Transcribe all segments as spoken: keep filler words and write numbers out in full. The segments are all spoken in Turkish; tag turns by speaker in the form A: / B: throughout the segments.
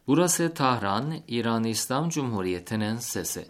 A: Burası Tahran, İran İslam Cumhuriyeti'nin sesi.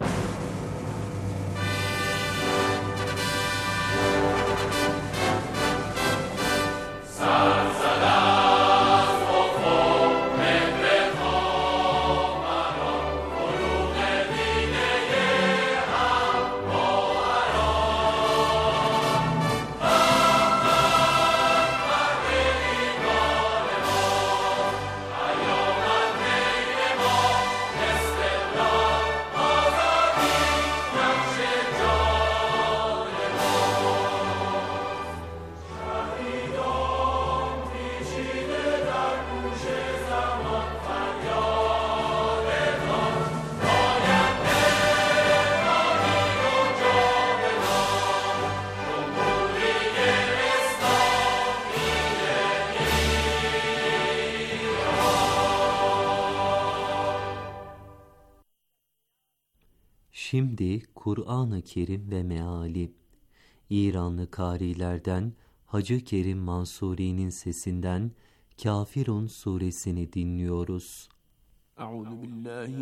B: Şimdi Kur'an-ı Kerim ve meali. İranlı kârilerden Hacı Kerim Mansuri'nin sesinden Kafirun suresini dinliyoruz.
C: Euzu billahi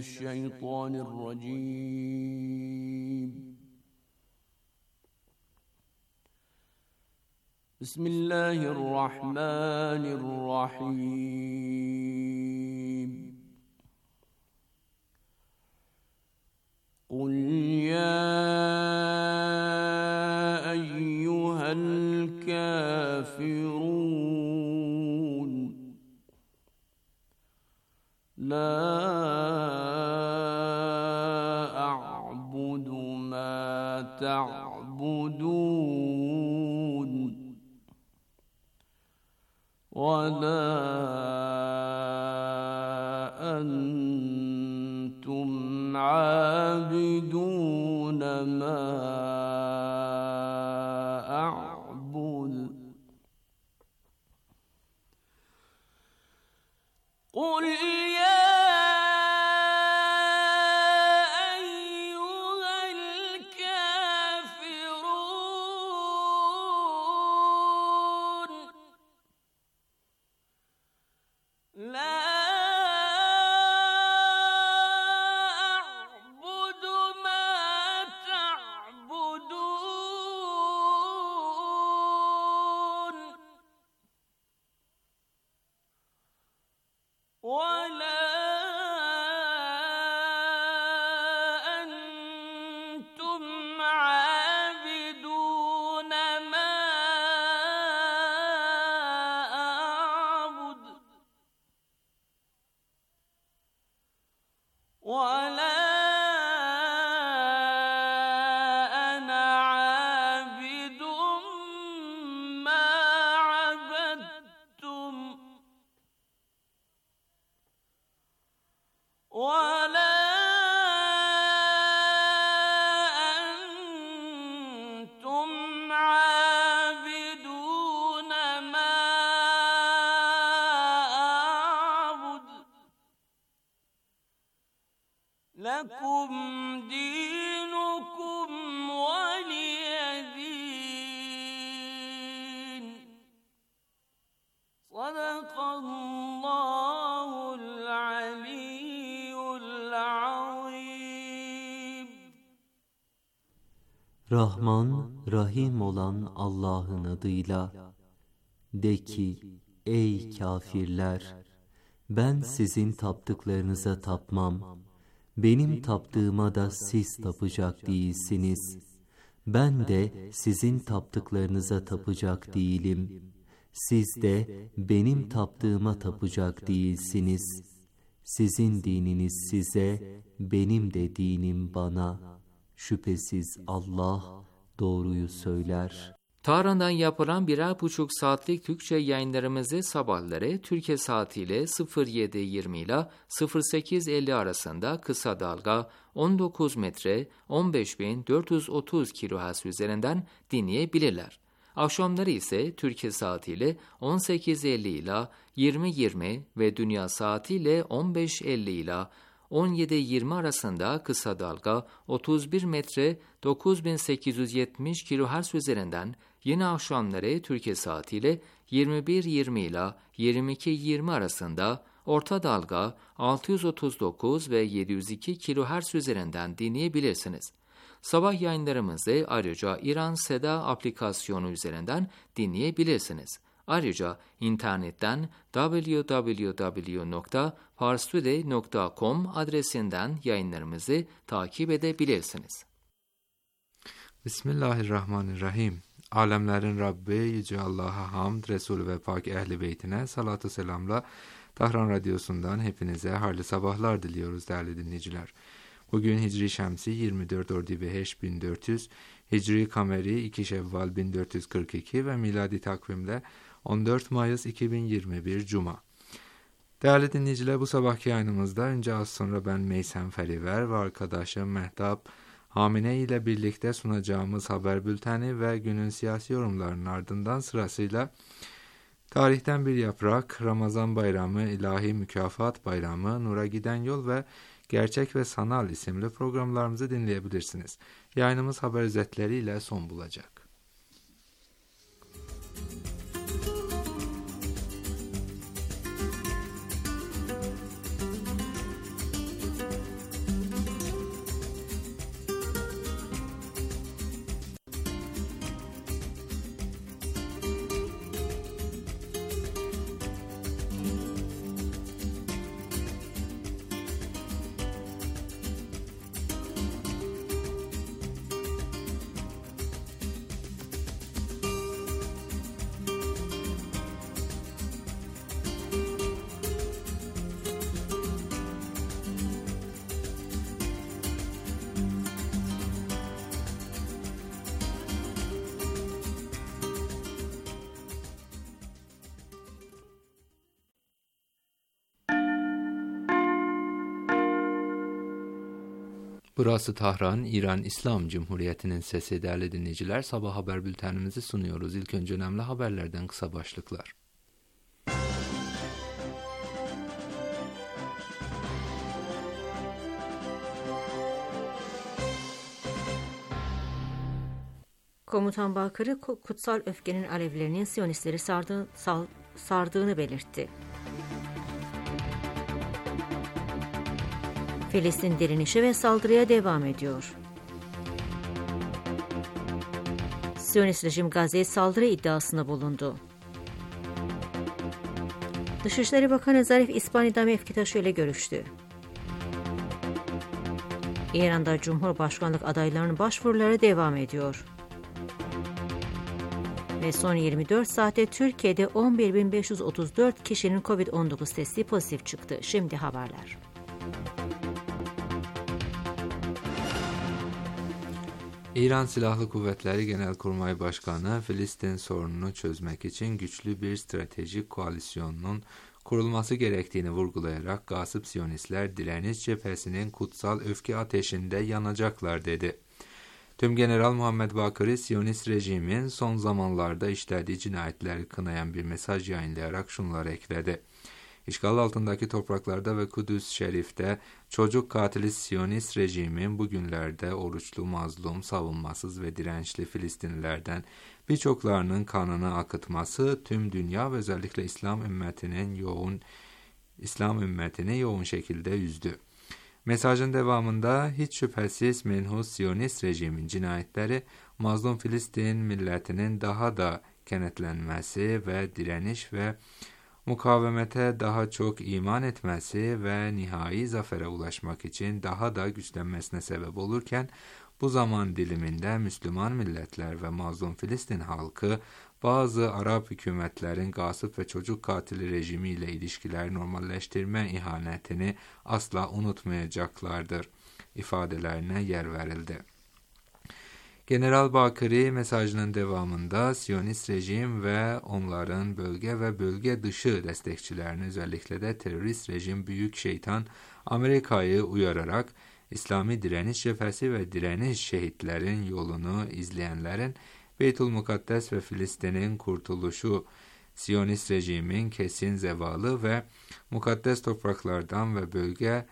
C: mineşşeytanirracim. Bismillahirrahmanirrahim. قل يا أيها الكافرون لا أعبد ما تعبدون ولا أنتم عابدون ما أعبد قل يا أيها الكافرون لا لكم دينكم ولي دين صدق الله العلي العظيم.
B: Rahman, Rahim olan Allah'ın adıyla. De ki, ey kâfirler! Ben sizin taptıklarınıza tapmam. Benim taptığıma da siz tapacak değilsiniz. Ben de sizin taptıklarınıza tapacak değilim. Siz de benim taptığıma tapacak değilsiniz. Sizin dininiz size, benim de dinim bana. Şüphesiz Allah doğruyu söyler.
A: Tahran'dan yapılan birer buçuk saatlik Türkçe yayınlarımızı sabahları Türkiye saatiyle sıfır yedi yirmi ile sıfır sekiz elli arasında kısa dalga on dokuz metre on beş bin dört yüz otuz kilohertz üzerinden dinleyebilirler. Akşamları ise Türkiye saatiyle on sekiz elli ile yirmi yirmi ve dünya saatiyle on beş elli ile on yedi yirmi arasında kısa dalga otuz bir metre dokuz bin sekiz yüz yetmiş kilohertz üzerinden, yine akşamları Türkiye saatiyle yirmi bir yirmi ile yirmi iki yirmi arasında orta dalga altı yüz otuz dokuz ve yedi yüz iki kilohertz üzerinden dinleyebilirsiniz. Sabah yayınlarımızı ayrıca İran Seda aplikasyonu üzerinden dinleyebilirsiniz. Ayrıca internetten double-u double-u double-u nokta parstoday nokta com adresinden yayınlarımızı takip edebilirsiniz.
D: Bismillahirrahmanirrahim. Alemlerin Rabbi Yüce Allah'a hamd, Resulü ve Pak Ehl-i Beytine salatu selamla Tahran Radyosu'ndan hepinize hayırlı sabahlar diliyoruz değerli dinleyiciler. Bugün Hicri Şemsi yirmi dört Ordibeheş bin dört yüz, Hicri Kameri iki Şevval bin dört yüz kırk iki ve miladi takvimle on dört Mayıs iki bin yirmi bir Cuma. Değerli dinleyiciler, bu sabahki yayınımızda önce az sonra ben Meysem Feriver ve arkadaşım Mehtap Hamine ile birlikte sunacağımız haber bülteni ve günün siyasi yorumlarının ardından sırasıyla Tarihten Bir Yaprak, Ramazan Bayramı, İlahi Mükafat Bayramı, Nur'a Giden Yol ve Gerçek ve Sanal isimli programlarımızı dinleyebilirsiniz. Yayınımız haber özetleriyle son bulacak. Burası Tahran, İran İslam Cumhuriyeti'nin sesi değerli dinleyiciler. Sabah haber bültenimizi sunuyoruz. İlk önce önemli haberlerden kısa başlıklar.
E: Komutan Bakırı, kutsal öfkenin alevlerinin Siyonistleri sardığı, sal, sardığını belirtti. Filistin direnişi ve saldırıya devam ediyor. Siyonist rejim Gazze'ye saldırı iddiasında bulundu. Dışişleri Bakanı Zarif İspanya'da mevkitaşı ile görüştü. İran'da Cumhurbaşkanlık adaylarının başvuruları devam ediyor. Ve son yirmi dört saatte Türkiye'de on bir bin beş yüz otuz dört kişinin kovid on dokuz testi pozitif çıktı. Şimdi haberler.
D: İran Silahlı Kuvvetleri Genelkurmay Başkanı, Filistin sorununu çözmek için güçlü bir stratejik koalisyonun kurulması gerektiğini vurgulayarak gasip Siyonistler direniş cephesinin kutsal öfke ateşinde yanacaklar dedi. Tümgeneral Muhammed Bakırı, Siyonist rejimin son zamanlarda işlediği cinayetleri kınayan bir mesaj yayınlayarak şunları ekledi. İşgal altındaki topraklarda ve Kudüs Şerif'te çocuk katili Siyonist rejimin bugünlerde oruçlu, mazlum, savunmasız ve dirençli Filistinlilerden birçoklarının kanını akıtması tüm dünya ve özellikle İslam ümmetinin yoğun İslam ümmetini yoğun şekilde üzdü. Mesajın devamında hiç şüphesiz menhus Siyonist rejimin cinayetleri mazlum Filistin milletinin daha da kenetlenmesi ve direniş ve mukavemete daha çok iman etmesi ve nihai zafere ulaşmak için daha da güçlenmesine sebep olurken, bu zaman diliminde Müslüman milletler ve mazlum Filistin halkı, bazı Arap hükümetlerin gasip ve çocuk katili rejimiyle ilişkiler normalleştirme ihanetini asla unutmayacaklardır ifadelerine yer verildi. General Bakırı mesajının devamında Siyonist rejim ve onların bölge ve bölge dışı destekçilerini, özellikle de terörist rejim Büyük Şeytan Amerika'yı uyararak İslami direniş cephesi ve direniş şehitlerin yolunu izleyenlerin Beytülmukaddes ve Filistin'in kurtuluşu, Siyonist rejimin kesin zevalı ve mukaddes topraklardan ve bölge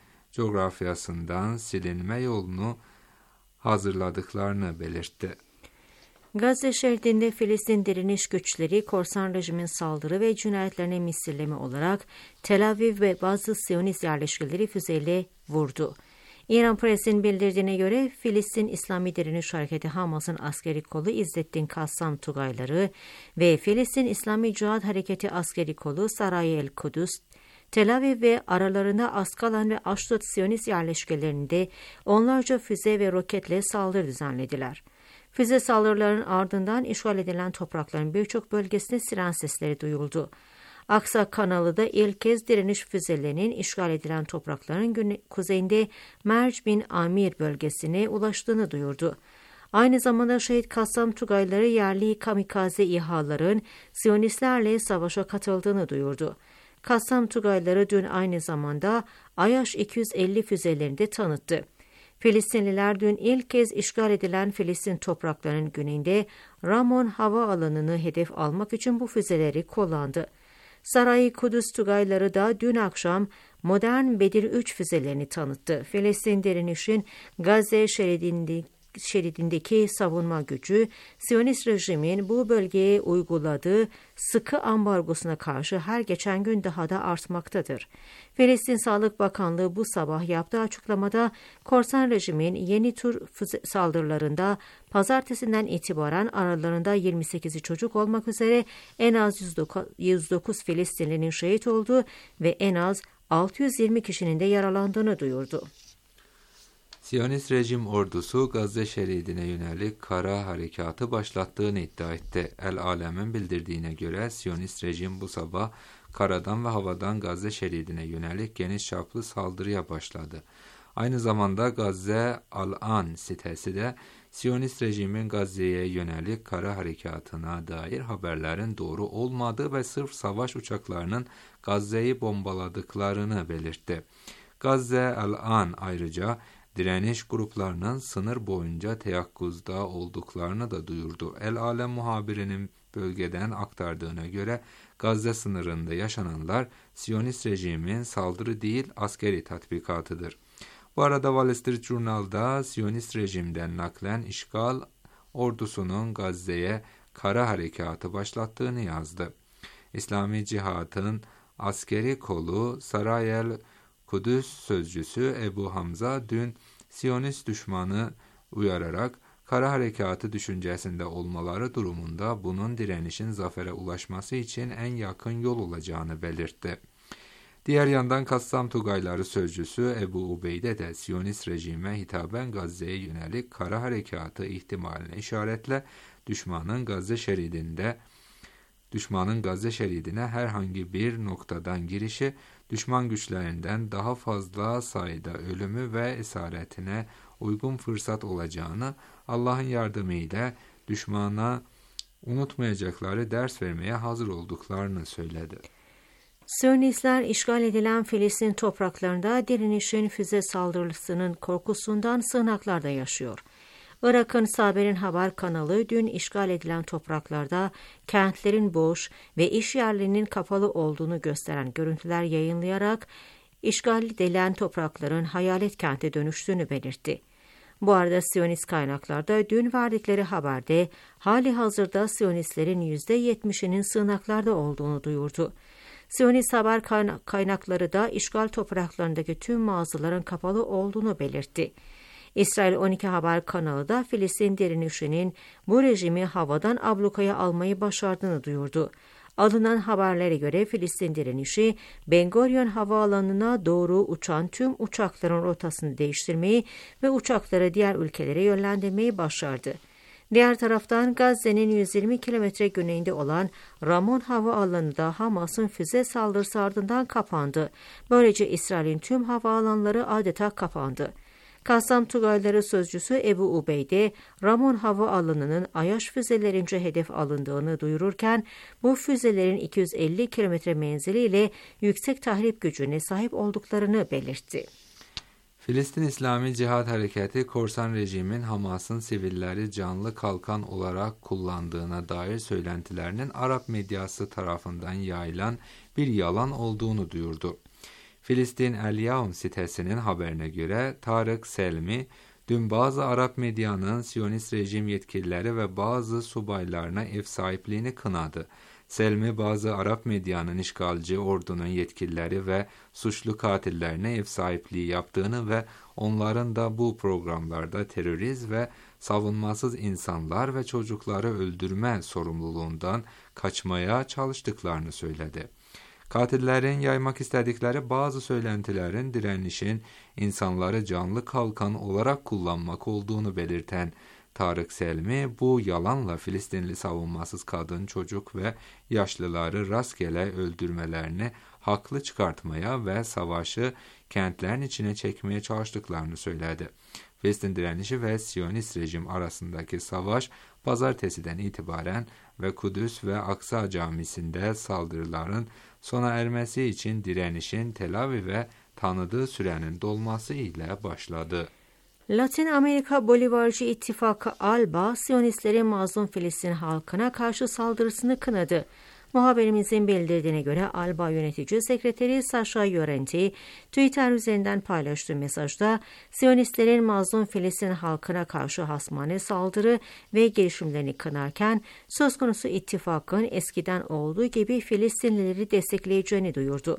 D: coğrafyasından silinme yolunu hazırladıklarını belirtti.
E: Gazze şeridinde Filistin direniş güçleri korsan rejimin saldırı ve cinayetlerine misilleme olarak Tel Aviv ve bazı Siyonist yerleşkeleri füzeyle vurdu. İran Press'in bildirdiğine göre Filistin İslami Direniş Hareketi Hamas'ın askeri kolu İzzettin Kassam Tugayları ve Filistin İslami Cihat Hareketi askeri kolu Saray el Kudüs, Tel Aviv ve aralarında Askalan ve Ashdod Siyonist yerleşkelerinde onlarca füze ve roketle saldırı düzenlediler. Füze saldırılarının ardından işgal edilen toprakların birçok bölgesinde siren sesleri duyuldu. Aksa kanalı da ilk kez direniş füzelerinin işgal edilen toprakların kuzeyinde Merc bin Amir bölgesine ulaştığını duyurdu. Aynı zamanda Şehit Kassam Tugayları yerli kamikaze İHA'ların Siyonistlerle savaşa katıldığını duyurdu. Kassam Tugayları dün aynı zamanda Ayaş iki yüz elli füzelerini de tanıttı. Filistinliler dün ilk kez işgal edilen Filistin topraklarının güneyinde Ramon havaalanını hedef almak için bu füzeleri kullandı. Saray Kudüs Tugayları da dün akşam modern Bedir üç füzelerini tanıttı. Filistin direnişin Gazze şeridinde şeridindeki savunma gücü, Siyonist rejimin bu bölgeye uyguladığı sıkı ambargosuna karşı her geçen gün daha da artmaktadır. Filistin Sağlık Bakanlığı bu sabah yaptığı açıklamada, korsan rejimin yeni tur saldırılarında pazartesinden itibaren aralarında yirmi sekizi çocuk olmak üzere en az yüz dokuz Filistinlinin şehit olduğu ve en az altı yüz yirmi kişinin de yaralandığını duyurdu.
D: Siyonist rejim ordusu Gazze şeridine yönelik kara harekatı başlattığını iddia etti. El Alem'in bildirdiğine göre Siyonist rejim bu sabah karadan ve havadan Gazze şeridine yönelik geniş çaplı saldırıya başladı. Aynı zamanda Gazze Al-An sitesi de Siyonist rejimin Gazze'ye yönelik kara harekatına dair haberlerin doğru olmadığı ve sırf savaş uçaklarının Gazze'yi bombaladıklarını belirtti. Gazze Al-An ayrıca direniş gruplarının sınır boyunca teyakkuzda olduklarını da duyurdu. El Alem muhabirinin bölgeden aktardığına göre Gazze sınırında yaşananlar Siyonist rejimin saldırı değil askeri tatbikatıdır. Bu arada Wall Street Journal'da Siyonist rejimden naklen işgal ordusunun Gazze'ye kara harekatı başlattığını yazdı. İslami Cihat'ın askeri kolu Saray el Kudüs sözcüsü Ebu Hamza dün Siyonist düşmanı uyararak kara harekatı düşüncesinde olmaları durumunda bunun direnişin zafere ulaşması için en yakın yol olacağını belirtti. Diğer yandan Kassam Tugayları sözcüsü Ebu Ubeyde de Siyonist rejime hitaben Gazze'ye yönelik kara harekatı ihtimaline işaretle düşmanın Gazze şeridinde düşmanın Gazze şeridine herhangi bir noktadan girişi düşman güçlerinden daha fazla sayıda ölümü ve esaretine uygun fırsat olacağını, Allah'ın yardımıyla düşmana unutmayacakları ders vermeye hazır olduklarını söyledi.
E: Siyonistler işgal edilen Filistin topraklarında direnişin füze saldırısının korkusundan sığınaklarda yaşıyor. Irak'ın Saber'in haber kanalı dün işgal edilen topraklarda kentlerin boş ve iş yerlerinin kapalı olduğunu gösteren görüntüler yayınlayarak işgal edilen toprakların hayalet kente dönüştüğünü belirtti. Bu arada Siyonist kaynaklarda dün verdikleri haberde hali hazırda Siyonistlerin yüzde yetmişinin sığınaklarda olduğunu duyurdu. Siyonist haber kaynakları da işgal topraklarındaki tüm mağazaların kapalı olduğunu belirtti. İsrail on iki haber kanalı da Filistin direnişinin bu rejimi havadan ablukaya almayı başardığını duyurdu. Alınan haberlere göre Filistin direnişi Ben Gurion havaalanına doğru uçan tüm uçakların rotasını değiştirmeyi ve uçakları diğer ülkelere yönlendirmeyi başardı. Diğer taraftan Gazze'nin yüz yirmi kilometre güneyinde olan Ramon havaalanı da Hamas'ın füze saldırısı ardından kapandı. Böylece İsrail'in tüm havaalanları adeta kapandı. Kassam Tugayları sözcüsü Ebu Ubeyde, Ramon havaalanının Ayaş füzelerince hedef alındığını duyururken, bu füzelerin iki yüz elli kilometre menziliyle yüksek tahrip gücüne sahip olduklarını belirtti.
D: Filistin İslami Cihat Hareketi, korsan rejimin Hamas'ın sivilleri canlı kalkan olarak kullandığına dair söylentilerinin Arap medyası tarafından yayılan bir yalan olduğunu duyurdu. Filistin El Yavm sitesinin haberine göre Tarık Selmi, Dün bazı Arap medyanın Siyonist rejim yetkilileri ve bazı subaylarına ev sahipliğini kınadı. Selmi bazı Arap medyanın işgalci ordunun yetkilileri ve suçlu katillerine ev sahipliği yaptığını ve onların da bu programlarda terörist ve savunmasız insanlar ve çocukları öldürme sorumluluğundan kaçmaya çalıştıklarını söyledi. Katillerin yaymak istedikleri bazı söylentilerin direnişin insanları canlı kalkan olarak kullanmak olduğunu belirten Tarık Selmi, bu yalanla Filistinli savunmasız kadın, çocuk ve yaşlıları rastgele öldürmelerini haklı çıkartmaya ve savaşı kentlerin içine çekmeye çalıştıklarını söyledi. Filistin direnişi ve Siyonist rejim arasındaki savaş pazartesiden itibaren ve Kudüs ve Aksa Camisi'nde saldırıların sona ermesi için direnişin Tel Aviv'e tanıdığı sürenin dolması ile başladı.
E: Latin Amerika Bolivarcı İttifakı ALBA, Siyonistlerin mazlum Filistin halkına karşı saldırısını kınadı. Muhabirimizin bildirdiğine göre ALBA yönetici sekreteri Sasha Llorenti, Twitter üzerinden paylaştığı mesajda, Siyonistlerin mazlum Filistin halkına karşı hasmane saldırı ve girişimlerini kınarken, söz konusu ittifakın eskiden olduğu gibi Filistinlileri destekleyeceğini duyurdu.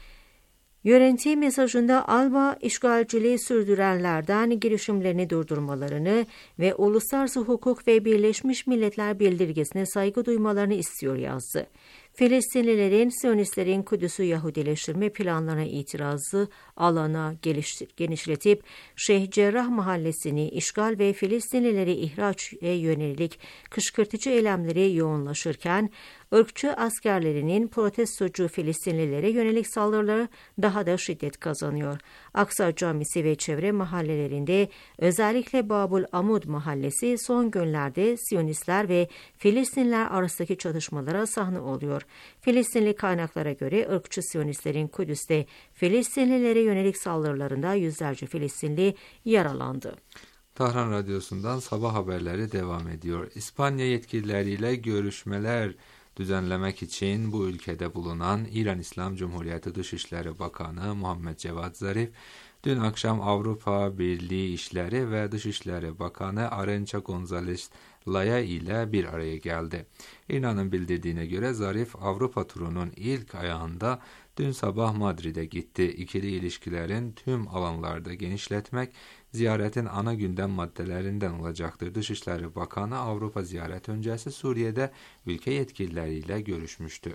E: Llorenti mesajında ALBA, işgalciliği sürdürenlerden girişimlerini durdurmalarını ve uluslararası hukuk ve Birleşmiş Milletler bildirgesine saygı duymalarını istiyor yazdı. Filistinlilerin Siyonistlerin Kudüs'ü Yahudileştirme planlarına itirazı alana genişletip Şeyh Cerrah mahallesini işgal ve Filistinlileri ihraca yönelik kışkırtıcı eylemleri yoğunlaşırken, ırkçı askerlerinin protestocu Filistinlilere yönelik saldırıları daha da şiddet kazanıyor. Aksa Camisi ve çevre mahallelerinde özellikle Babul Amud mahallesi son günlerde Siyonistler ve Filistinliler arasındaki çatışmalara sahne oluyor. Filistinli kaynaklara göre ırkçı Siyonistlerin Kudüs'te Filistinlilere yönelik saldırılarında yüzlerce Filistinli yaralandı.
D: Tahran Radyosu'ndan sabah haberleri devam ediyor. İspanya yetkilileriyle görüşmeler düzenlemek için bu ülkede bulunan İran İslam Cumhuriyeti Dışişleri Bakanı Muhammed Cevat Zarif, dün akşam Avrupa Birliği İşleri ve Dışişleri Bakanı Arença González Laya ile bir araya geldi. İran'ın bildirdiğine göre Zarif, Avrupa turunun ilk ayağında dün sabah Madrid'e gitti. İkili ilişkilerin tüm alanlarda genişletmek ziyaretin ana gündem maddelerinden olacaktır. Dışişleri Bakanı Avrupa ziyaret öncesi Suriye'de ülke yetkilileriyle görüşmüştü.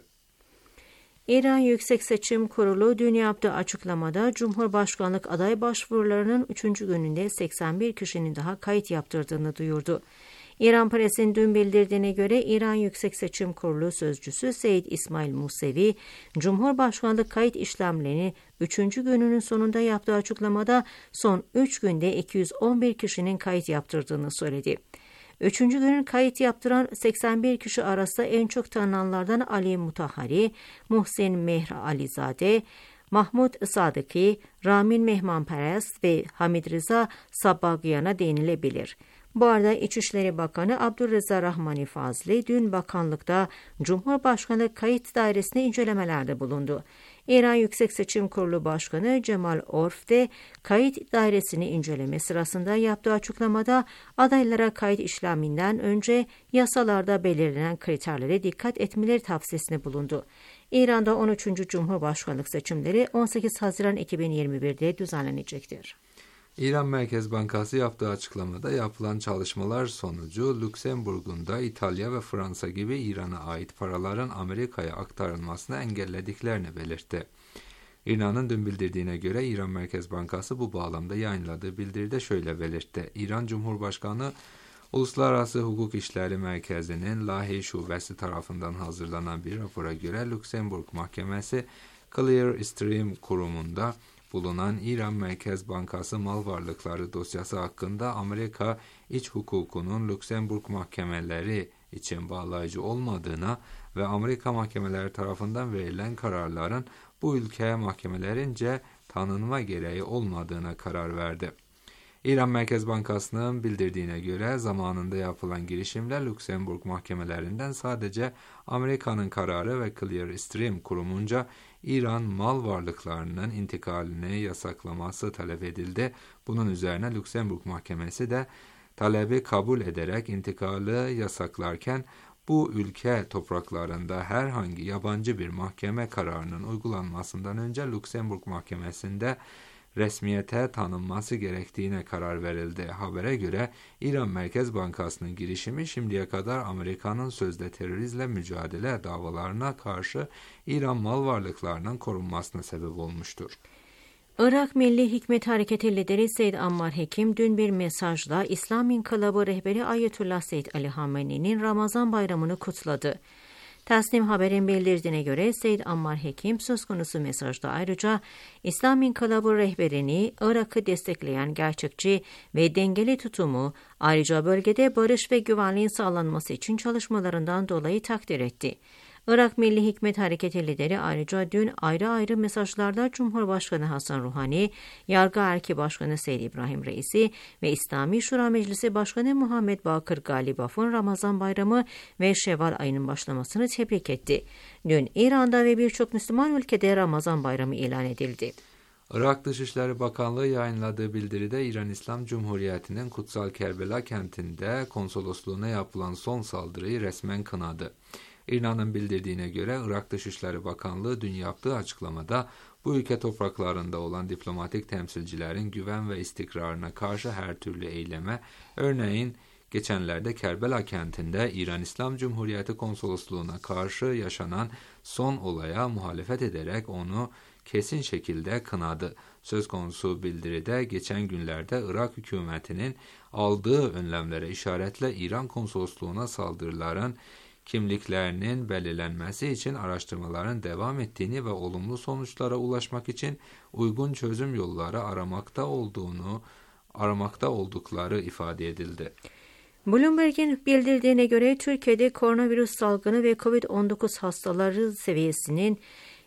E: İran Yüksek Seçim Kurulu dün yaptığı açıklamada Cumhurbaşkanlık aday başvurularının üçüncü gününde seksen bir kişinin daha kayıt yaptırdığını duyurdu. İran Press'in dün bildirdiğine göre İran Yüksek Seçim Kurulu sözcüsü Seyyid İsmail Musevi, Cumhurbaşkanlık kayıt işlemlerini üçüncü gününün sonunda yaptığı açıklamada son üç günde iki yüz on bir kişinin kayıt yaptırdığını söyledi. Üçüncü günün kayıt yaptıran seksen bir kişi arasında en çok tanınanlardan Ali Mutahhari, Muhsin Mehr Alizade, Mahmud Sadıki, Ramin Mehmanperest ve Hamid Rıza Sabbagyan'a değinilebilir. Bu arada İçişleri Bakanı Abdurreza Rahmani Fazli dün bakanlıkta Cumhurbaşkanı Kayıt Dairesi'ne incelemelerde bulundu. İran Yüksek Seçim Kurulu Başkanı Cemal Orf de kayıt dairesini inceleme sırasında yaptığı açıklamada adaylara kayıt işleminden önce yasalarda belirlenen kriterlere dikkat etmeleri tavsiyesinde bulundu. İran'da on üçüncü Cumhurbaşkanlık seçimleri on sekiz Haziran iki bin yirmi bir'de düzenlenecektir.
D: İran Merkez Bankası yaptığı açıklamada yapılan çalışmalar sonucu Lüksemburg'un da İtalya ve Fransa gibi İran'a ait paraların Amerika'ya aktarılmasını engellediklerini belirtti. İran'ın dün bildirdiğine göre İran Merkez Bankası bu bağlamda yayınladığı bildiride şöyle belirtti. İran Cumhurbaşkanı Uluslararası Hukuk İşleri Merkezi'nin Lahey Şubesi tarafından hazırlanan bir rapora göre Lüksemburg Mahkemesi Clearstream kurumunda bulunan İran Merkez Bankası mal varlıkları dosyası hakkında Amerika iç hukukunun Lüksemburg mahkemeleri için bağlayıcı olmadığına ve Amerika mahkemeleri tarafından verilen kararların bu ülke mahkemelerince tanınma gereği olmadığına karar verdi. İran Merkez Bankası'nın bildirdiğine göre zamanında yapılan girişimler Lüksemburg mahkemelerinden sadece Amerika'nın kararı ve Clearstream kurumunca İran mal varlıklarının intikalini yasaklaması talep edildi. Bunun üzerine Lüksemburg Mahkemesi de talebi kabul ederek intikalı yasaklarken bu ülke topraklarında herhangi yabancı bir mahkeme kararının uygulanmasından önce Lüksemburg Mahkemesi'nde resmiyete tanınması gerektiğine karar verildi. Habere göre İran Merkez Bankası'nın girişimi şimdiye kadar Amerika'nın sözde terörizmle mücadele davalarına karşı İran mal varlıklarının korunmasına sebep olmuştur.
E: Irak Milli Hikmet Hareketi lideri Seyyid Ammar Hekim dün bir mesajla İslam İnkılabı rehberi Ayetullah Seyyid Ali Hamene'nin Ramazan bayramını kutladı. Tasnim Haber'in bildirdiğine göre Seyyid Ammar Hekim söz konusu mesajda ayrıca İslam İnkılabı rehberini Irak'ı destekleyen gerçekçi ve dengeli tutumu, ayrıca bölgede barış ve güvenliğin sağlanması için çalışmalarından dolayı takdir etti. Irak Milli Hikmet Hareketi lideri ayrıca dün ayrı ayrı mesajlarda Cumhurbaşkanı Hasan Ruhani, Yargı Erki Başkanı Seyyid İbrahim Reisi ve İslami Şura Meclisi Başkanı Muhammed Bakır Galibaf'ın Ramazan Bayramı ve Şevval ayının başlamasını tebrik etti. Dün İran'da ve birçok Müslüman ülkede Ramazan Bayramı ilan edildi.
D: Irak Dışişleri Bakanlığı yayınladığı bildiride İran İslam Cumhuriyeti'nin Kutsal Kerbela kentinde konsolosluğuna yapılan son saldırıyı resmen kınadı. İran'ın bildirdiğine göre Irak Dışişleri Bakanlığı dün yaptığı açıklamada bu ülke topraklarında olan diplomatik temsilcilerin güven ve istikrarına karşı her türlü eyleme, örneğin geçenlerde Kerbela kentinde İran İslam Cumhuriyeti konsolosluğuna karşı yaşanan son olaya muhalefet ederek onu kesin şekilde kınadı. Söz konusu bildiride geçen günlerde Irak hükümetinin aldığı önlemlere işaretle İran konsolosluğuna saldırıların kimliklerinin belirlenmesi için araştırmaların devam ettiğini ve olumlu sonuçlara ulaşmak için uygun çözüm yolları aramakta olduğunu aramakta oldukları ifade edildi.
E: Bloomberg'in bildirdiğine göre Türkiye'de koronavirüs salgını ve kovid on dokuz hastaları seviyesinin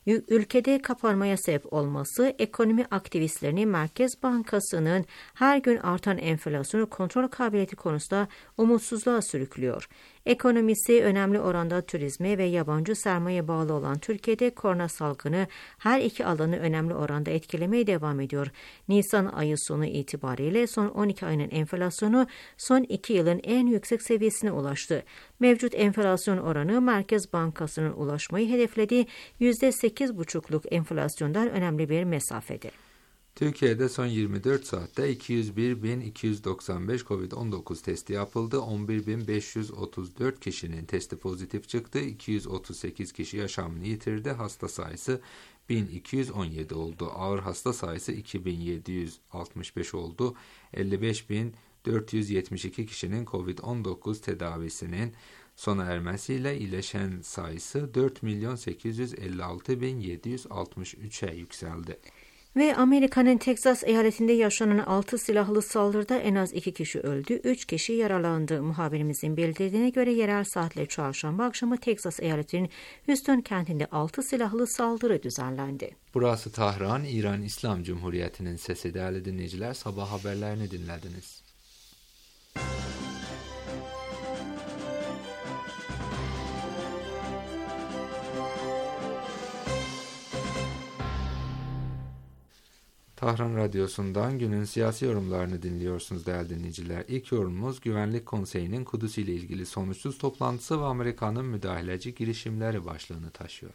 E: ülkede kapanmaya sebep olması, ekonomi aktivistlerini Merkez Bankası'nın her gün artan enflasyonu kontrol kabiliyeti konusunda umutsuzluğa sürüklüyor. Ekonomisi önemli oranda turizme ve yabancı sermaye bağlı olan Türkiye'de korona salgını her iki alanı önemli oranda etkilemeye devam ediyor. Nisan ayı sonu itibariyle son on iki ayının enflasyonu son iki yılın en yüksek seviyesine ulaştı. Mevcut enflasyon oranı Merkez Bankası'nın ulaşmayı hedeflediği yüzde sekiz buçukluk enflasyondan önemli bir mesafede.
D: Türkiye'de son yirmi dört saatte iki yüz bir bin iki yüz doksan beş kovid on dokuz testi yapıldı. on bir bin beş yüz otuz dört kişinin testi pozitif çıktı. iki yüz otuz sekiz kişi yaşamını yitirdi. Hasta sayısı bin iki yüz on yedi oldu. Ağır hasta sayısı iki bin yedi yüz altmış beş oldu. elli beş bin dört yüz yetmiş iki kişinin kovid on dokuz tedavisinin sona ermesiyle iyileşen sayısı dört milyon sekiz yüz elli altı bin yedi yüz altmış üçe yükseldi.
E: Ve Amerika'nın Teksas eyaletinde yaşanan altı silahlı saldırıda en az iki kişi öldü, üç kişi yaralandı. Muhabirimizin bildirdiğine göre yerel saatle çarşamba akşamı Teksas eyaletinin Houston kentinde altı silahlı saldırı düzenlendi.
D: Burası Tahran, İran İslam Cumhuriyeti'nin sesi. Değerli dinleyiciler, sabah haberlerini dinlediniz. Tahran Radyosu'ndan günün siyasi yorumlarını dinliyorsunuz değerli dinleyiciler. İlk yorumumuz Güvenlik Konseyi'nin Kudüs ile ilgili sonuçsuz toplantısı ve Amerika'nın müdahaleci girişimleri başlığını taşıyor.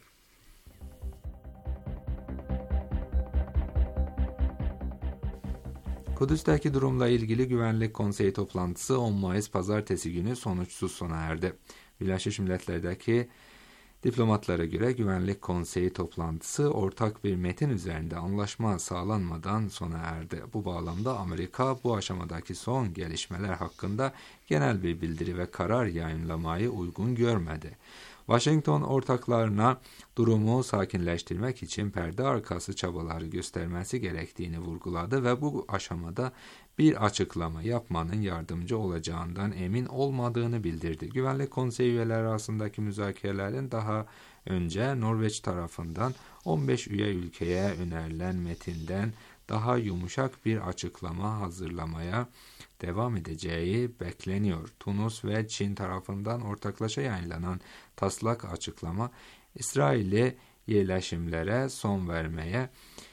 D: Kudüs'teki durumla ilgili Güvenlik Konseyi toplantısı on Mayıs Pazartesi günü sonuçsuz sona erdi. Birleşmiş Milletler'deki diplomatlara göre Güvenlik Konseyi toplantısı ortak bir metin üzerinde anlaşma sağlanmadan sona erdi. Bu bağlamda Amerika bu aşamadaki son gelişmeler hakkında genel bir bildiri ve karar yayınlamayı uygun görmedi. Washington ortaklarına durumu sakinleştirmek için perde arkası çabaları göstermesi gerektiğini vurguladı ve bu aşamada bir açıklama yapmanın yardımcı olacağından emin olmadığını bildirdi. Güvenlik Konseyi üyeleri arasındaki müzakerelerin daha önce Norveç tarafından on beş üye ülkeye önerilen metinden daha yumuşak bir açıklama hazırlamaya devam edeceği bekleniyor. Tunus ve Çin tarafından ortaklaşa yayınlanan taslak açıklama, İsrail'i yerleşimlere son vermeye,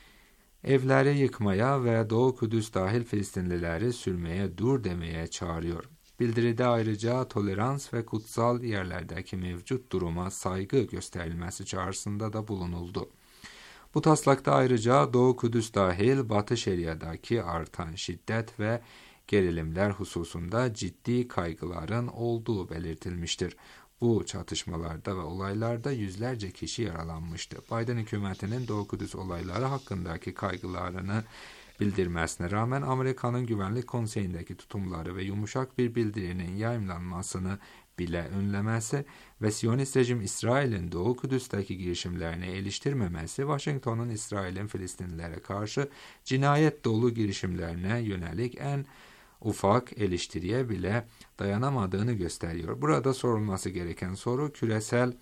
D: evleri yıkmaya ve Doğu Kudüs dahil Filistinlileri sürmeye dur demeye çağırıyor. Bildiride ayrıca tolerans ve kutsal yerlerdeki mevcut duruma saygı gösterilmesi çağrısında da bulunuldu. Bu taslakta ayrıca Doğu Kudüs dahil Batı Şeria'daki artan şiddet ve gerilimler hususunda ciddi kaygıların olduğu belirtilmiştir. Bu çatışmalarda ve olaylarda yüzlerce kişi yaralanmıştı. Biden hükümetinin Doğu Kudüs olayları hakkındaki kaygılarını bildirmesine rağmen Amerika'nın Güvenlik Konseyi'ndeki tutumları ve yumuşak bir bildirinin yayımlanmasını bile önlemesi ve Siyonist rejim İsrail'in Doğu Kudüs'teki girişimlerini eleştirmemesi, Washington'un İsrail'in Filistinlilere karşı cinayet dolu girişimlerine yönelik en ufak eleştiriye bile dayanamadığını gösteriyor. Burada sorulması gereken soru, küresel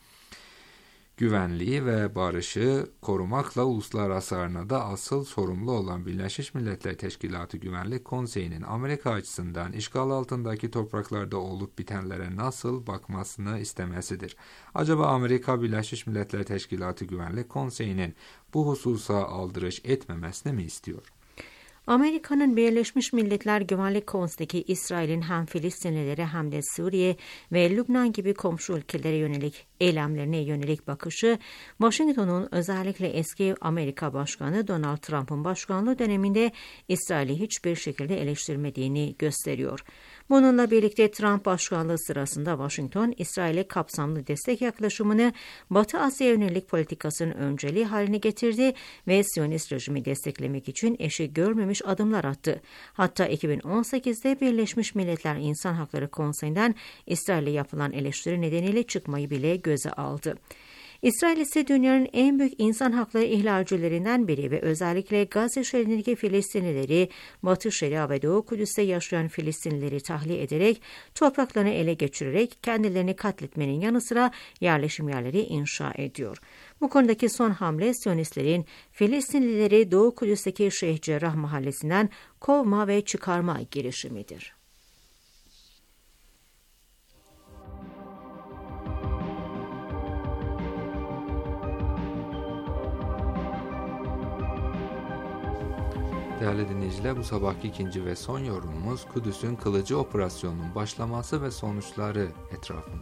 D: güvenliği ve barışı korumakla uluslararası arenada asıl sorumlu olan Birleşmiş Milletler Teşkilatı Güvenlik Konseyi'nin Amerika açısından işgal altındaki topraklarda olup bitenlere nasıl bakmasını istemesidir. Acaba Amerika Birleşmiş Milletler Teşkilatı Güvenlik Konseyi'nin bu hususa aldırış etmemesini mi istiyor?
E: Amerika'nın Birleşmiş Milletler Güvenlik Konseyi'ndeki İsrail'in hem Filistinlilere hem de Suriye ve Lübnan gibi komşu ülkelere yönelik eylemlerine yönelik bakışı, Washington'un özellikle eski Amerika Başkanı Donald Trump'ın başkanlığı döneminde İsrail'i hiçbir şekilde eleştirmediğini gösteriyor. Bununla birlikte Trump başkanlığı sırasında Washington, İsrail'e kapsamlı destek yaklaşımını Batı Asya yönelik politikasının önceliği haline getirdi ve Siyonist rejimi desteklemek için eşi görmemiş adımlar attı. Hatta iki bin on sekizde Birleşmiş Milletler İnsan Hakları Konseyi'nden İsrail'e yapılan eleştiri nedeniyle çıkmayı bile göze aldı. İsrail ise dünyanın en büyük insan hakları ihlalcilerinden biri ve özellikle Gazze şeridindeki Filistinlileri, Batı Şeria ve Doğu Kudüs'te yaşayan Filistinlileri tahliye ederek, topraklarını ele geçirerek kendilerini katletmenin yanı sıra yerleşim yerleri inşa ediyor. Bu konudaki son hamle Siyonistlerin Filistinlileri Doğu Kudüs'teki Şeyh Cerrah mahallesinden kovma ve çıkarma girişimidir.
D: Değerli dinleyiciler, bu sabahki ikinci ve son yorumumuz Kudüs'ün kılıcı operasyonunun başlaması ve sonuçları etrafında.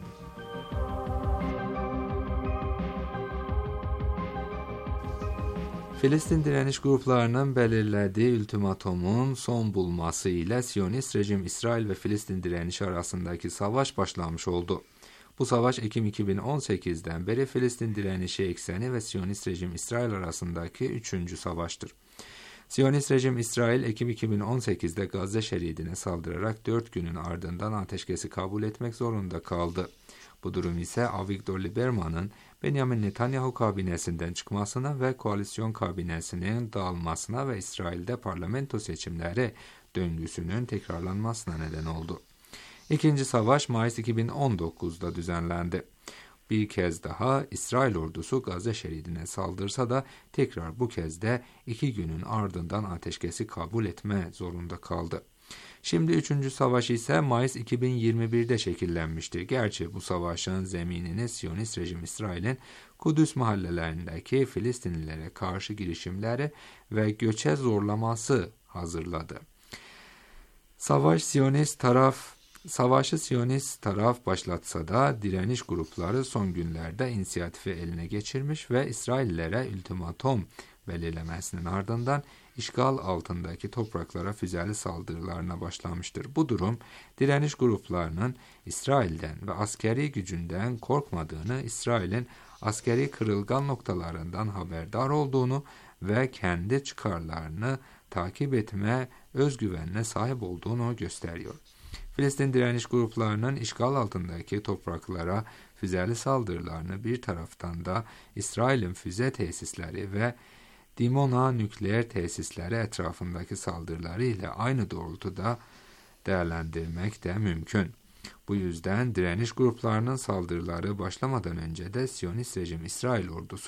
D: Filistin direniş gruplarının belirlediği ultimatomun son bulması ile Siyonist rejim İsrail ve Filistin direnişi arasındaki savaş başlamış oldu. Bu savaş Ekim iki bin on sekizden beri Filistin direnişi ekseni ve Siyonist rejim İsrail arasındaki üçüncü savaştır. Siyonist rejim İsrail, Ekim iki bin on sekizde Gazze şeridine saldırarak dört günün ardından ateşkesi kabul etmek zorunda kaldı. Bu durum ise Avigdor Lieberman'ın Benjamin Netanyahu kabinesinden çıkmasına ve koalisyon kabinesinin dağılmasına ve İsrail'de parlamento seçimleri döngüsünün tekrarlanmasına neden oldu. İkinci savaş Mayıs iki bin on dokuzda düzenlendi. Bir kez daha İsrail ordusu Gazze şeridine saldırsa da tekrar bu kez de iki günün ardından ateşkesi kabul etme zorunda kaldı. Şimdi üçüncü savaş ise Mayıs iki bin yirmi birde şekillenmişti. Gerçi bu savaşın zeminini Siyonist rejim İsrail'in Kudüs mahallelerindeki Filistinlilere karşı girişimleri ve göçe zorlaması hazırladı. Savaş Siyonist taraf Savaşı Siyonist taraf başlatsa da direniş grupları son günlerde inisiyatifi eline geçirmiş ve İsraillilere ultimatom belirlemesinin ardından işgal altındaki topraklara füzeli saldırılarına başlamıştır. Bu durum direniş gruplarının İsrail'den ve askeri gücünden korkmadığını, İsrail'in askeri kırılgan noktalarından haberdar olduğunu ve kendi çıkarlarını takip etme özgüvenine sahip olduğunu gösteriyor. Filistin direniş gruplarının işgal altındaki topraklara füzeli saldırılarını bir taraftan da İsrail'in füze tesisleri ve Dimona nükleer tesisleri etrafındaki saldırıları ile aynı doğrultuda değerlendirmek de mümkün. Bu yüzden direniş gruplarının saldırıları başlamadan önce de Siyonist rejim İsrail ordusu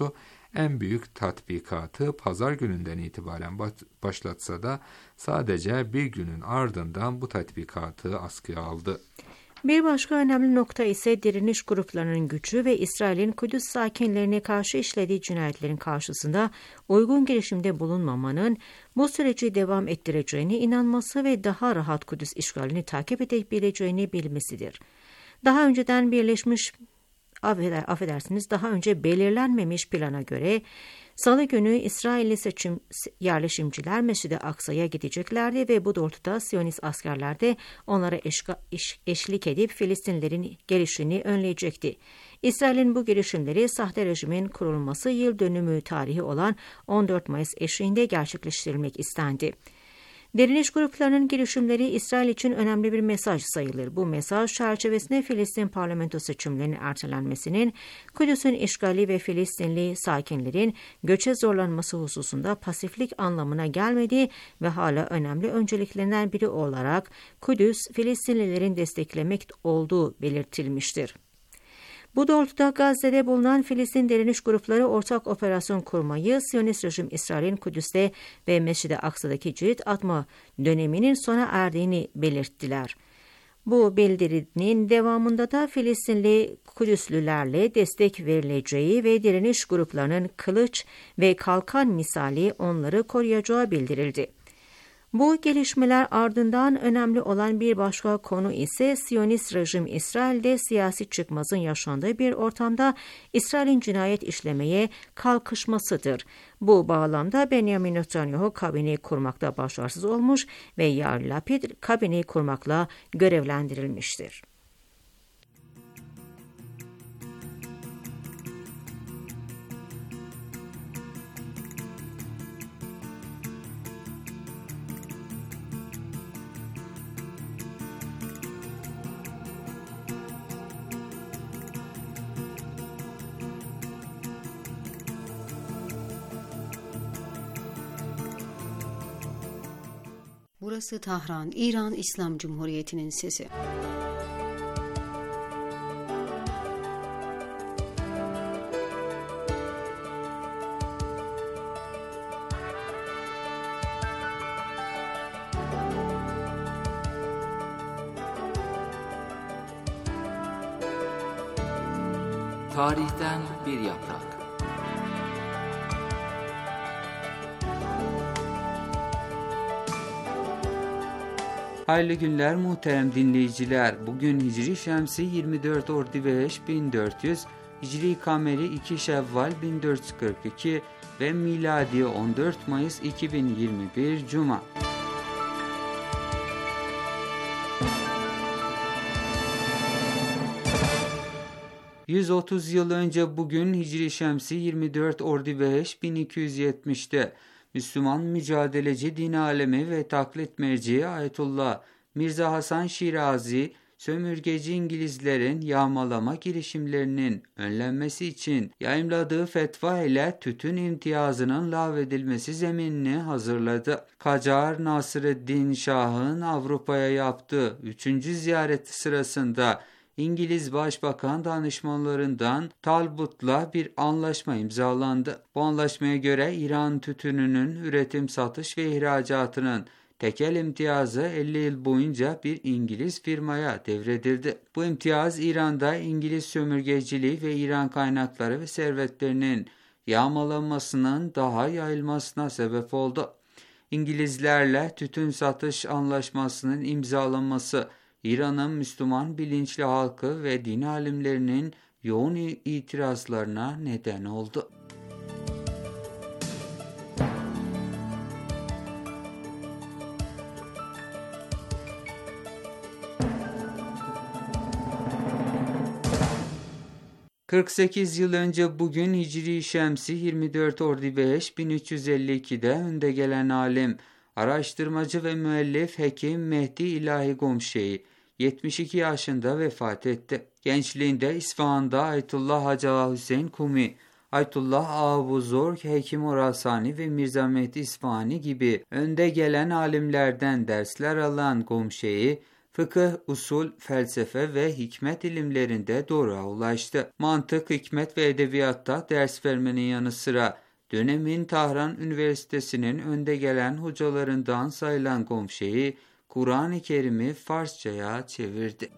D: en büyük tatbikatı pazar gününden itibaren başlatsa da sadece bir günün ardından bu tatbikatı askıya aldı.
E: Bir başka önemli nokta ise direniş gruplarının gücü ve İsrail'in Kudüs sakinlerine karşı işlediği cinayetlerin karşısında uygun girişimde bulunmamanın bu süreci devam ettireceğine inanması ve daha rahat Kudüs işgalini takip edebileceğini bilmesidir. Daha önceden birleşmiş, affeder, affedersiniz, daha önce belirlenmemiş plana göre Salı günü İsrailli seçim yerleşimciler Mescid-i Aksa'ya gideceklerdi ve bu doğrultuda Siyonist askerler de onlara eşka, eş, eşlik edip Filistinlilerin gelişini önleyecekti. İsrail'in bu girişimleri sahte rejimin kurulması yıl dönümü tarihi olan on dört Mayıs eşiğinde gerçekleştirilmek istendi. Direniş gruplarının girişimleri İsrail için önemli bir mesaj sayılır. Bu mesaj çerçevesinde Filistin parlamento seçimlerinin ertelenmesinin, Kudüs'ün işgali ve Filistinli sakinlerin göçe zorlanması hususunda pasiflik anlamına gelmediği ve hala önemli önceliklerinden biri olarak Kudüs, Filistinlilerin desteklemek olduğu belirtilmiştir. Bu doğrultuda Gazze'de bulunan Filistin direniş grupları ortak operasyon kurmayı, Siyonist rejim İsrail'in Kudüs'te ve Mescid-i Aksa'daki cirit atma döneminin sona erdiğini belirttiler. Bu bildirinin devamında da Filistinli Kudüslülerle destek verileceği ve direniş gruplarının kılıç ve kalkan misali onları koruyacağı bildirildi. Bu gelişmeler ardından önemli olan bir başka konu ise Siyonist rejim İsrail'de siyasi çıkmazın yaşandığı bir ortamda İsrail'in cinayet işlemeye kalkışmasıdır. Bu bağlamda Benjamin Netanyahu kabineyi kurmakta başarısız olmuş ve Yair Lapid kabineyi kurmakla görevlendirilmiştir.
F: Burası Tahran, İran İslam Cumhuriyeti'nin sesi.
A: Tarihten bir yaprak.
G: Hayırlı günler muhterem dinleyiciler. Bugün Hicri Şemsi yirmi dört Ordiveş bin dört yüz, Hicri Kameri iki Şevval bin dört yüz kırk iki ve miladi on dört Mayıs iki bin yirmi bir Cuma. yüz otuz yıl önce bugün Hicri Şemsi yirmi dört Ordiveş bin iki yüz yetmişte Müslüman mücadeleci din alemi ve taklit merciği Ayetullah Mirza Hasan Şirazi, sömürgeci İngilizlerin yağmalama girişimlerinin önlenmesi için yayımladığı fetva ile tütün imtiyazının lağvedilmesi zeminini hazırladı. Kacar Nasreddin Şah'ın Avrupa'ya yaptığı üçüncü ziyareti sırasında İngiliz Başbakan danışmanlarından Talbot'la bir anlaşma imzalandı. Bu anlaşmaya göre İran tütününün üretim, satış ve ihracatının tekel imtiyazı elli yıl boyunca bir İngiliz firmaya devredildi. Bu imtiyaz İran'da İngiliz sömürgeciliği ve İran kaynakları ve servetlerinin yağmalanmasının daha yayılmasına sebep oldu. İngilizlerle tütün satış anlaşmasının imzalanması İran'ın Müslüman bilinçli halkı ve din alimlerinin yoğun itirazlarına neden oldu. kırk sekiz yıl önce bugün Hicri Şemsi yirmi dört Ordiveş bin üç yüz elli iki'de önde gelen alim, araştırmacı ve müellif Hekim Mehdi İlahi Gomşeyi yetmiş iki yaşında vefat etti. Gençliğinde İsfahan'da Ayetullah Hacı Hüseyin Kumi, Ayetullah Ağabuzorg, Hekim Orasani ve Mirza Mehdi İsfahani gibi önde gelen alimlerden dersler alan Gomşeyi, Fıkıh, usul, felsefe ve hikmet ilimlerinde doğruğa ulaştı. Mantık, hikmet ve edebiyatta ders vermenin yanı sıra dönemin Tahran Üniversitesi'nin önde gelen hocalarından sayılan Gomşe'yi Kur'an-ı Kerim'i Farsçaya çevirdi.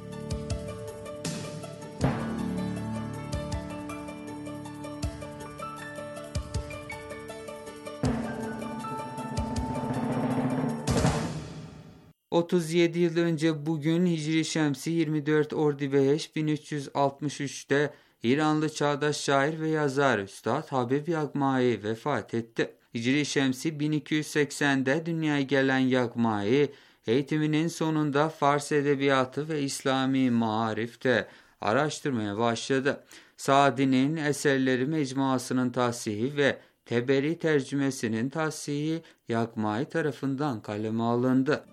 G: otuz yedi yıl önce bugün Hicri Şemsi yirmi dört Ordibeheş bin üç yüz altmış üçte İranlı çağdaş şair ve yazar Üstad Habib Yagmai vefat etti. Hicri Şemsi bin iki yüz seksende dünyaya gelen Yagmai, eğitiminin sonunda Fars edebiyatı ve İslami marifte araştırmaya başladı. Sa'di'nin eserleri mecmuasının tahsihi ve Teberi tercümesinin tahsihi Yagmai tarafından kaleme alındı.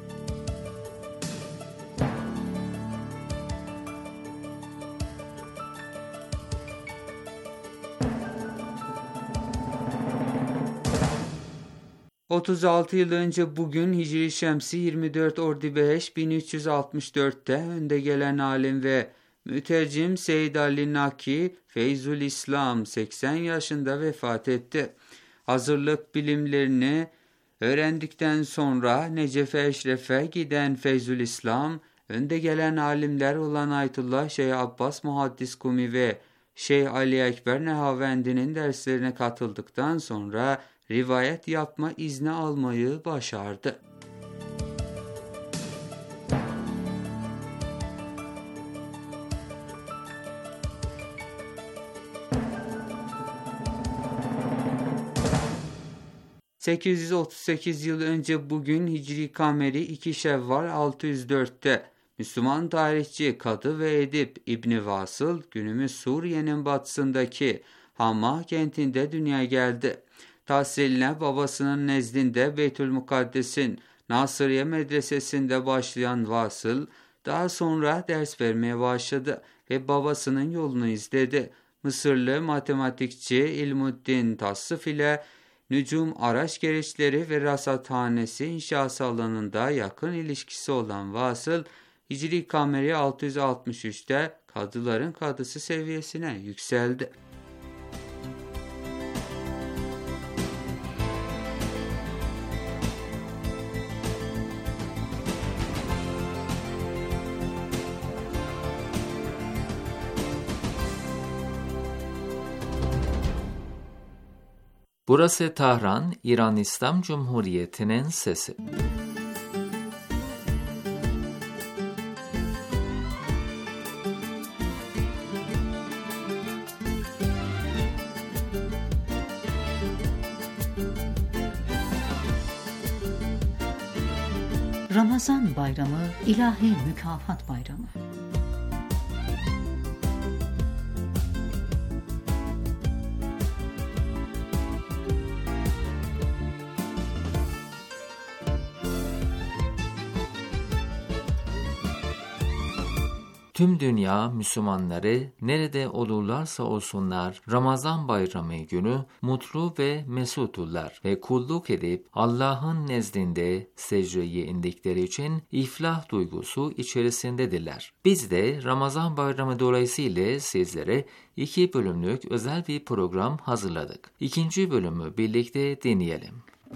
G: otuz altı yıl önce bugün Hicri Şemsi yirmi dört Ordibeheş bin üç yüz altmış dörtte önde gelen alim ve mütercim Seyyid Ali Naki Feyzül İslam seksen yaşında vefat etti. Hazırlık bilimlerini öğrendikten sonra Necef-i Eşref'e giden Feyzül İslam, önde gelen alimler olan Ayetullah Şeyh Abbas Muhaddis Kumi ve Şeyh Ali Ekber Nehavendi'nin derslerine katıldıktan sonra rivayet yapma izni almayı başardı. sekiz yüz otuz sekiz yıl önce bugün Hicri Kameri iki Şevval altı yüz dörtte Müslüman tarihçi, kadı ve edip İbn Vasıl günümüz Suriye'nin batısındaki Hama kentinde dünyaya geldi. Tahsiline babasının nezdinde Beytülmukaddes'in Nasıriye Medresesi'nde başlayan Vasıl, daha sonra ders vermeye başladı ve babasının yolunu izledi. Mısırlı matematikçi İlmuddin Tassıf ile nücum araç gereçleri ve rasathanesi inşası alanında yakın ilişkisi olan Vasıl, Hicri Kameri altı yüz altmış üçte kadıların kadısı seviyesine yükseldi.
A: Burası Tahran, İran İslam Cumhuriyeti'nin sesi.
F: Ramazan bayramı, ilahi mükafat bayramı.
A: Tüm dünya Müslümanları nerede olurlarsa olsunlar Ramazan bayramı günü mutlu ve mesutullar ve kulluk edip Allah'ın nezdinde secdeye indikleri için iflah duygusu içerisindedirler. Biz de Ramazan bayramı dolayısıyla sizlere iki bölümlük özel bir program hazırladık. İkinci bölümü birlikte dinleyelim.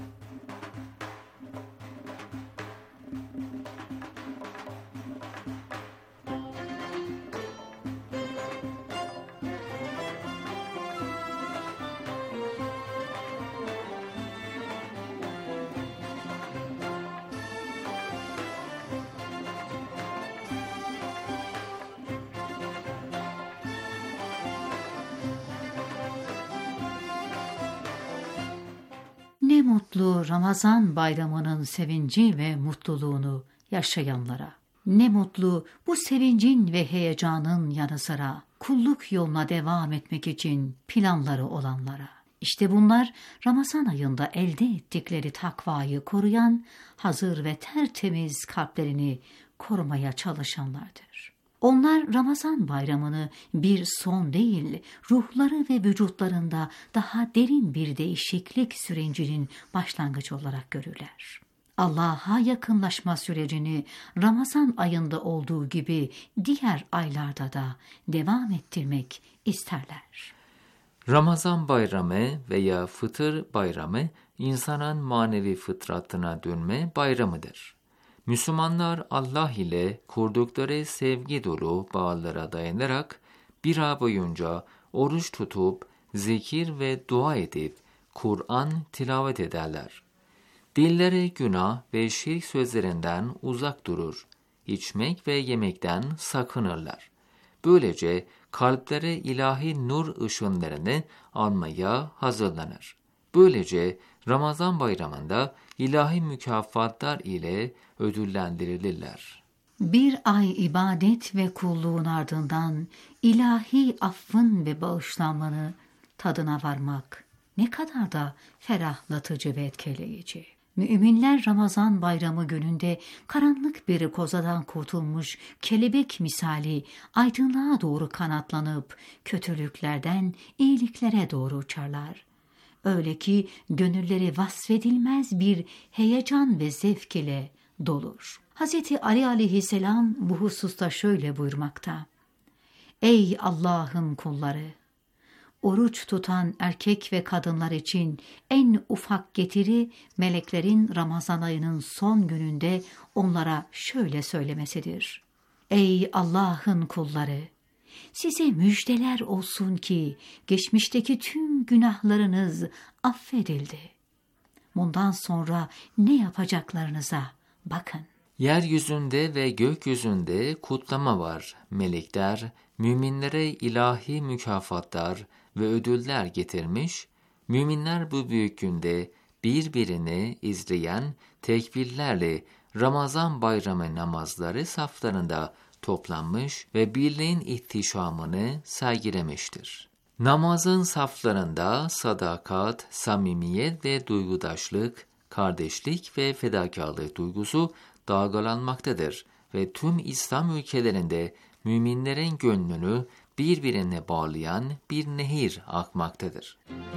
F: Ne mutlu Ramazan bayramının sevinci ve mutluluğunu yaşayanlara. Ne mutlu bu sevincin ve heyecanın yanı sıra kulluk yoluna devam etmek için planları olanlara. İşte bunlar Ramazan ayında elde ettikleri takvayı koruyan, hazır ve tertemiz kalplerini korumaya çalışanlardır. Onlar Ramazan bayramını bir son değil, ruhları ve vücutlarında daha derin bir değişiklik sürecinin başlangıcı olarak görürler. Allah'a yakınlaşma sürecini Ramazan ayında olduğu gibi diğer aylarda da devam ettirmek isterler.
A: Ramazan bayramı veya Fıtır bayramı insanın manevi fıtratına dönme bayramıdır. Müslümanlar Allah ile kurdukları sevgi dolu bağlara dayanarak bir ay boyunca oruç tutup zikir ve dua edip Kur'an tilavet ederler. Dilleri günah ve şirk sözlerinden uzak durur. İçmek ve yemekten sakınırlar. Böylece kalpleri ilahi nur ışınlarını almaya hazırlanır. Böylece Ramazan bayramında ilahi mükafatlar ile ödüllendirilirler.
F: Bir ay ibadet ve kulluğun ardından ilahi affın ve bağışlanmanın tadına varmak ne kadar da ferahlatıcı ve etkileyici. Müminler Ramazan bayramı gününde karanlık bir kozadan kurtulmuş kelebek misali aydınlığa doğru kanatlanıp kötülüklerden iyiliklere doğru uçarlar. Öyle ki gönülleri vasfedilmez bir heyecan ve zevk ile dolur. Hazreti Ali aleyhisselam bu hususta şöyle buyurmakta: Ey Allah'ın kulları! Oruç tutan erkek ve kadınlar için en ufak getiri meleklerin Ramazan ayının son gününde onlara şöyle söylemesidir: Ey Allah'ın kulları! Size müjdeler olsun ki geçmişteki tüm günahlarınız affedildi. Bundan sonra ne yapacaklarınıza bakın.
A: Yeryüzünde ve gökyüzünde kutlama var. Melekler, müminlere ilahi mükafatlar ve ödüller getirmiş, müminler bu büyük günde birbirini izleyen tekbirlerle Ramazan bayramı namazları saflarında toplanmış ve birliğin ihtişamını sergilemiştir. Namazın saflarında sadakat, samimiyet ve duygudaşlık, kardeşlik ve fedakarlık duygusu dalgalanmaktadır ve tüm İslam ülkelerinde müminlerin gönlünü birbirine bağlayan bir nehir akmaktadır.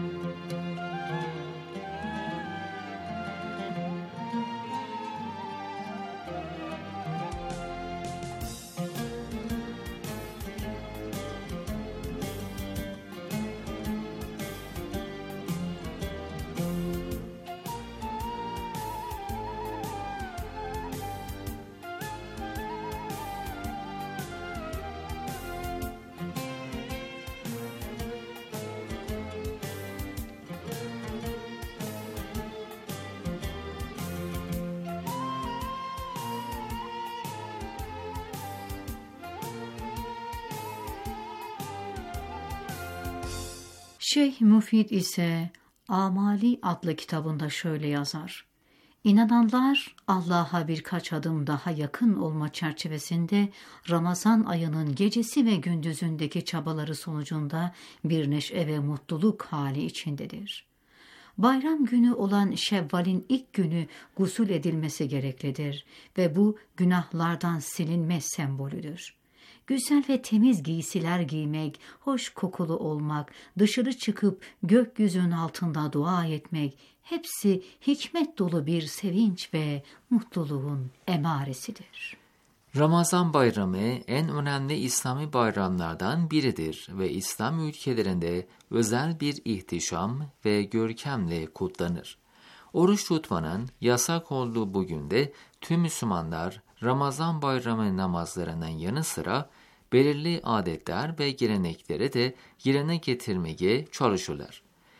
F: Şeyh Müfid ise Amali adlı kitabında şöyle yazar: İnananlar Allah'a birkaç adım daha yakın olma çerçevesinde Ramazan ayının gecesi ve gündüzündeki çabaları sonucunda bir neşe ve mutluluk hali içindedir. Bayram günü olan Şevval'in ilk günü gusül edilmesi gereklidir ve bu günahlardan silinme sembolüdür. Güzel ve temiz giysiler giymek, hoş kokulu olmak, dışarı çıkıp gökyüzünün altında dua etmek, hepsi hikmet dolu bir sevinç ve mutluluğun emaresidir.
A: Ramazan bayramı en önemli İslami bayramlardan biridir ve İslam ülkelerinde özel bir ihtişam ve görkemle kutlanır. Oruç tutmanın yasak olduğu bugün de tüm Müslümanlar Ramazan bayramı namazlarının yanı sıra belirli adetler ve gelenekleri de yerine getirmeye çalışırlar.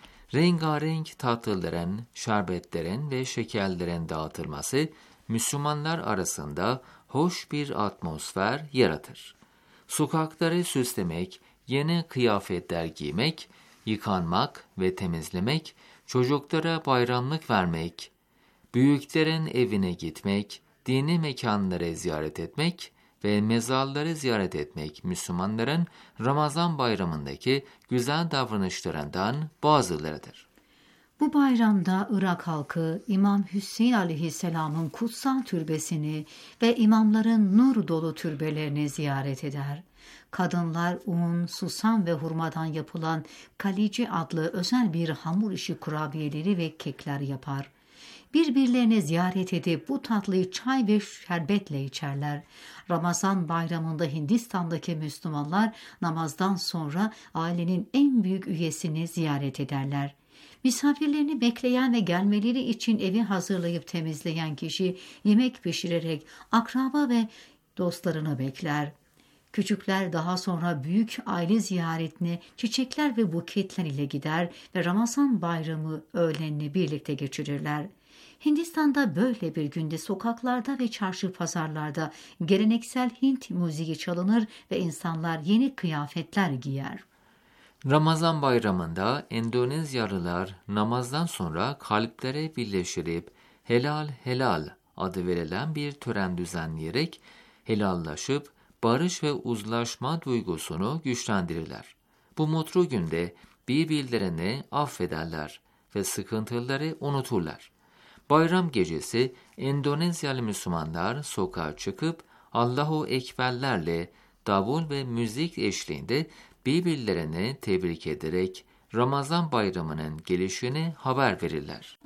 A: Rengarenk tatlıların, şerbetlerin ve şekerlerin dağıtılması Müslümanlar arasında hoş bir atmosfer yaratır. Sokakları süslemek, yeni kıyafetler giymek, yıkanmak ve temizlemek, çocuklara bayramlık vermek, büyüklerin evine gitmek, dini mekanları ziyaret etmek ve mezarları ziyaret etmek Müslümanların Ramazan bayramındaki güzel davranışlarından bazılarıdır.
F: Bu bayramda Irak halkı İmam Hüseyin aleyhisselamın kutsal türbesini ve imamların nur dolu türbelerini ziyaret eder. Kadınlar un, susam ve hurmadan yapılan kalici adlı özel bir hamur işi kurabiyeleri ve kekler yapar. birbirlerini ziyaret edip bu tatlıyı çay ve şerbetle içerler. Ramazan bayramında Hindistan'daki Müslümanlar namazdan sonra ailenin en büyük üyesini ziyaret ederler. Misafirlerini bekleyen ve gelmeleri için evi hazırlayıp temizleyen kişi yemek pişirerek akraba ve dostlarını bekler. Küçükler daha sonra büyük aile ziyaretine çiçekler ve buketler ile gider ve Ramazan bayramı öğlenini birlikte geçirirler. Hindistan'da böyle bir günde sokaklarda ve çarşı pazarlarda geleneksel Hint müziği çalınır ve insanlar yeni kıyafetler giyer.
A: Ramazan bayramında Endonezyalılar namazdan sonra kalplere birleştirip helal helal adı verilen bir tören düzenleyerek helallaşıp barış ve uzlaşma duygusunu güçlendirirler. Bu mutlu günde birbirlerini affederler ve sıkıntıları unuturlar. Bayram gecesi Endonezyalı Müslümanlar sokağa çıkıp Allahu Ekberlerle davul ve müzik eşliğinde birbirlerini tebrik ederek Ramazan bayramının gelişini haber verirler.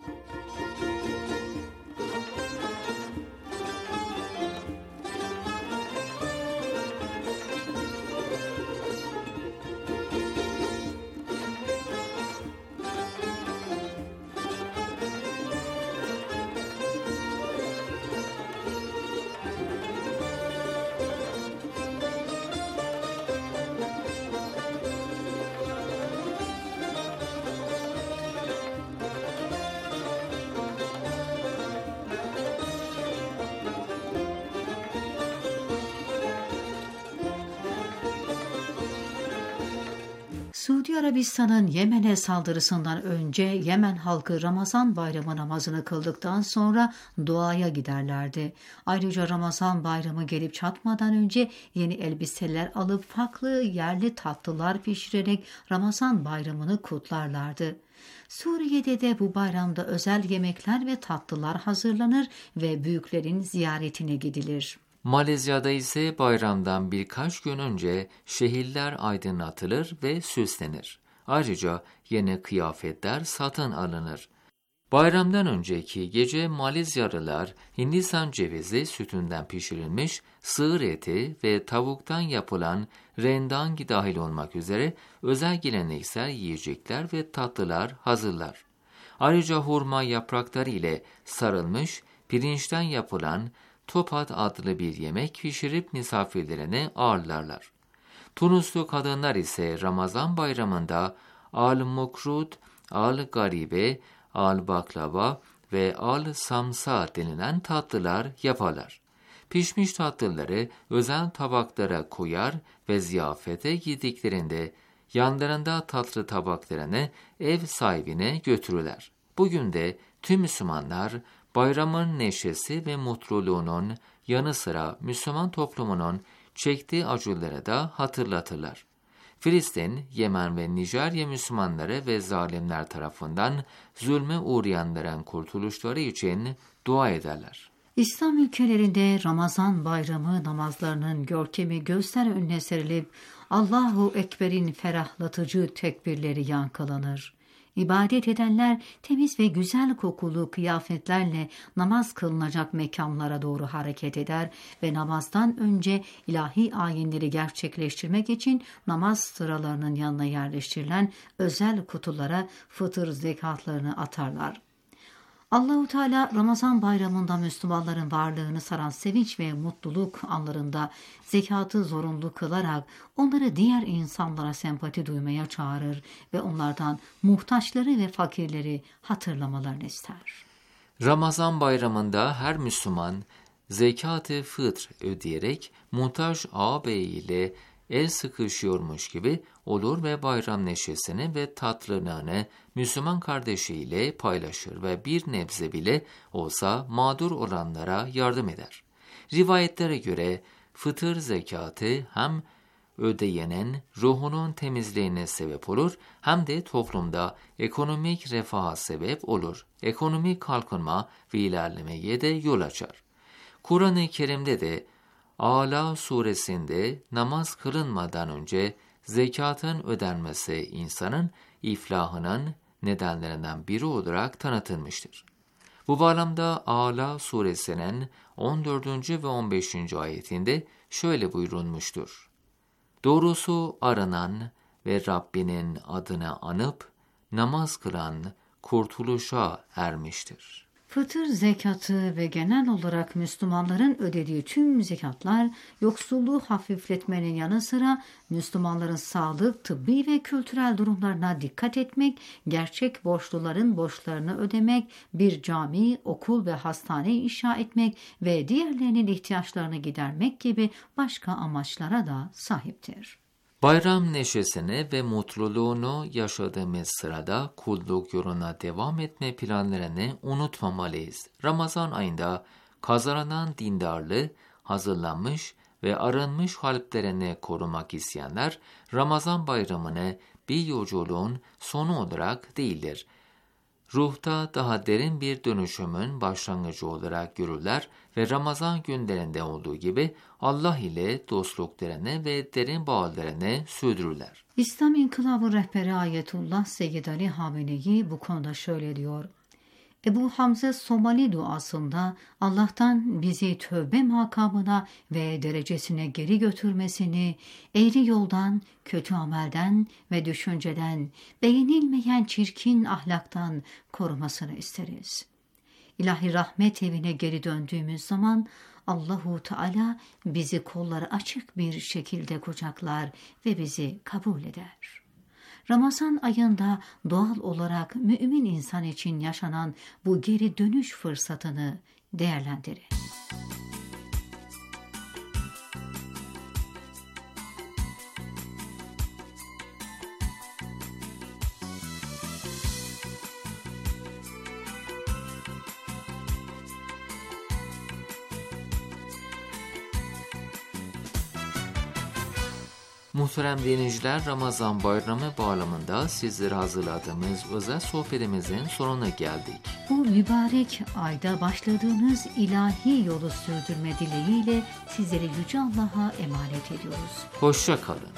F: Suudi Arabistan'ın Yemen'e saldırısından önce Yemen halkı Ramazan bayramı namazını kıldıktan sonra duaya giderlerdi. Ayrıca Ramazan bayramı gelip çatmadan önce yeni elbiseler alıp farklı yerli tatlılar pişirerek Ramazan bayramını kutlarlardı. Suriye'de de bu bayramda özel yemekler ve tatlılar hazırlanır ve büyüklerin ziyaretine gidilir.
A: Malezya'da ise bayramdan birkaç gün önce şehirler aydınlatılır ve süslenir. Ayrıca yeni kıyafetler satın alınır. Bayramdan önceki gece Malezyalılar Hindistan cevizi sütünden pişirilmiş sığır eti ve tavuktan yapılan rendangi dahil olmak üzere özel geleneksel yiyecekler ve tatlılar hazırlar. Ayrıca hurma yaprakları ile sarılmış pirinçten yapılan topat adlı bir yemek pişirip misafirlerini ağırlarlar. Tunuslu kadınlar ise Ramazan bayramında al-mukrud, al-garibe, al-baklava ve al-samsa denilen tatlılar yaparlar. Pişmiş tatlıları özel tabaklara koyar ve ziyafete gittiklerinde yanlarında tatlı tabaklarını ev sahibine götürürler. Bugün de tüm Müslümanlar bayramın neşesi ve mutluluğunun yanı sıra Müslüman toplumunun çektiği acıları da hatırlatırlar. Filistin, Yemen ve Nijerya Müslümanları ve zalimler tarafından zulme uğrayanların kurtuluşları için dua ederler.
F: İslam ülkelerinde Ramazan bayramı namazlarının görkemi gözler önüne serilip Allahu Ekber'in ferahlatıcı tekbirleri yankılanır. İbadet edenler temiz ve güzel kokulu kıyafetlerle namaz kılınacak mekanlara doğru hareket eder ve namazdan önce ilahi ayinleri gerçekleştirmek için namaz sıralarının yanına yerleştirilen özel kutulara fıtır zekatlarını atarlar. Allah-u Teala Ramazan bayramında Müslümanların varlığını saran sevinç ve mutluluk anlarında zekatı zorunlu kılarak onları diğer insanlara sempati duymaya çağırır ve onlardan muhtaçları ve fakirleri hatırlamalarını ister.
A: Ramazan bayramında her Müslüman zekat-ı fıtr ödeyerek muhtaç ağabey ile el sıkışıyormuş gibi olur ve bayram neşesini ve tatlılığını Müslüman kardeşiyle paylaşır ve bir nebze bile olsa mağdur olanlara yardım eder. Rivayetlere göre fıtır zekatı hem ödeyenin ruhunun temizliğine sebep olur hem de toplumda ekonomik refaha sebep olur. Ekonomik kalkınma ve ilerlemeye de yol açar. Kur'an-ı Kerim'de de Ala suresinde namaz kılınmadan önce zekatın ödenmesi insanın iflahının nedenlerinden biri olarak tanıtılmıştır. Bu bağlamda Âlâ suresinin on dördüncü ve on beşinci ayetinde şöyle buyurulmuştur. Doğrusu aranan ve Rabbinin adını anıp namaz kılan kurtuluşa ermiştir.
F: Fıtır zekatı ve genel olarak Müslümanların ödediği tüm zekatlar yoksulluğu hafifletmenin yanı sıra Müslümanların sağlık, tıbbi ve kültürel durumlarına dikkat etmek, gerçek borçluların borçlarını ödemek, bir cami, okul ve hastane inşa etmek ve diğerlerinin ihtiyaçlarını gidermek gibi başka amaçlara da sahiptir.
A: Bayram neşesini ve mutluluğunu yaşadığımız sırada kulluk yoluna devam etme planlarını unutmamalıyız. Ramazan ayında kazanılan dindarlığı hazırlanmış ve arınmış kalplerini korumak isteyenler Ramazan bayramını bir yolculuğun sonu olarak değildir. Ruhta daha derin bir dönüşümün başlangıcı olarak görürler ve Ramazan günlerinde olduğu gibi Allah ile dostluklarını ve derin bağlarını sürdürürler.
F: İslam İnkılabı rehberi Ayetullah Seyyid Ali Hamene'yi bu konuda şöyle diyor. Ebu Hamze Somali duasında Allah'tan bizi tövbe makamına ve derecesine geri götürmesini, eğri yoldan, kötü amelden ve düşünceden, beğenilmeyen çirkin ahlaktan korumasını isteriz. İlahi rahmet evine geri döndüğümüz zaman Allahu Teala bizi kolları açık bir şekilde kucaklar ve bizi kabul eder. Ramazan ayında doğal olarak mümin insan için yaşanan bu geri dönüş fırsatını değerlendirin.
A: Muhterem dinleyiciler, Ramazan bayramı bağlamında sizlere hazırladığımız özel sohbetimizin sonuna geldik.
F: Bu mübarek ayda başladığınız ilahi yolu sürdürme dileğiyle sizleri Yüce Allah'a emanet ediyoruz.
A: Hoşça kalın.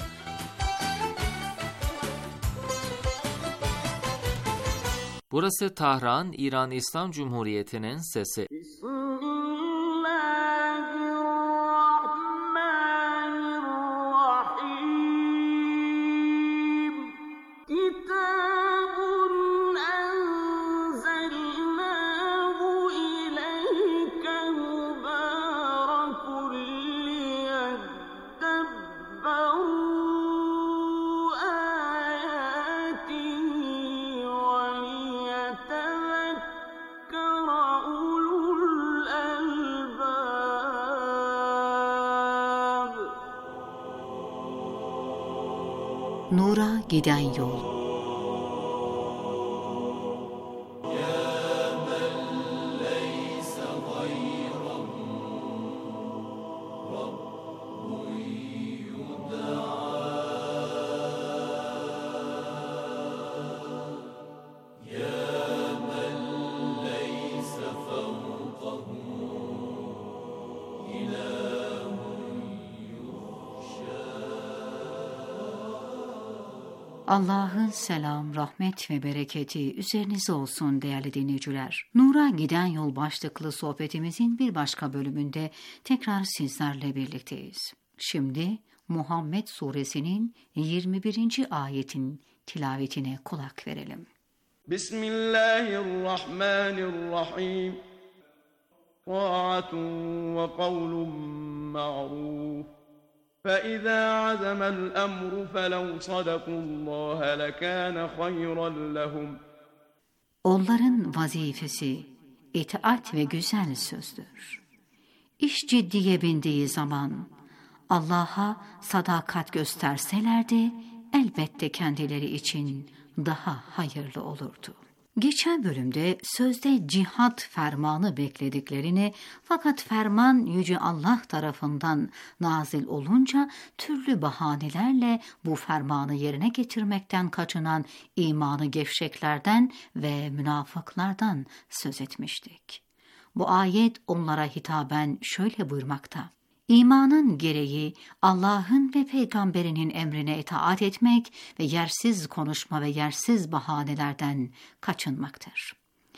A: Burası Tahran, İran İslam Cumhuriyeti'nin sesi.
F: Nura giden yol. Allah'ın selam, rahmet ve bereketi üzerinize olsun değerli dinleyiciler. Nur'a giden yol başlıklı sohbetimizin bir başka bölümünde tekrar sizlerle birlikteyiz. Şimdi Muhammed Suresinin yirmi birinci ayetin tilavetine kulak verelim.
C: Bismillahirrahmanirrahim. Ta'atun ve kavlun ma'ruf. فَإِذَا عَزَمَ الْأَمْرُ فَلَوْ صَدَقُوا اللّٰهَ لَكَانَ خَيْرًا لَهُمْ.
F: Onların vazifesi itaat ve güzel sözdür. İş ciddiye bindiği zaman Allah'a sadakat gösterselerdi elbette kendileri için daha hayırlı olurdu. Geçen bölümde sözde cihat fermanı beklediklerini fakat ferman Yüce Allah tarafından nazil olunca türlü bahanelerle bu fermanı yerine getirmekten kaçınan imanı gevşeklerden ve münafıklardan söz etmiştik. Bu ayet onlara hitaben şöyle buyurmakta. İmanın gereği Allah'ın ve peygamberinin emrine itaat etmek ve yersiz konuşma ve yersiz bahanelerden kaçınmaktır.